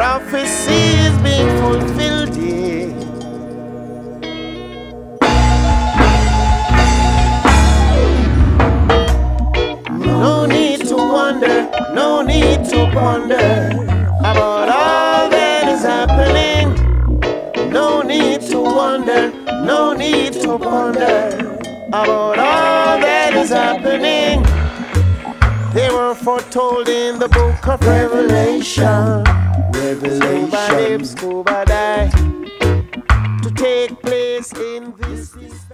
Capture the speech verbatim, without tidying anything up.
prophecy is being fulfilled, yeah. No need to wonder, no need to ponder about all that is happening. No need to wonder, no need to ponder about all that is happening. They were foretold in the book of Revelation. Revelation. Scuba dip, scuba die, to take place in this.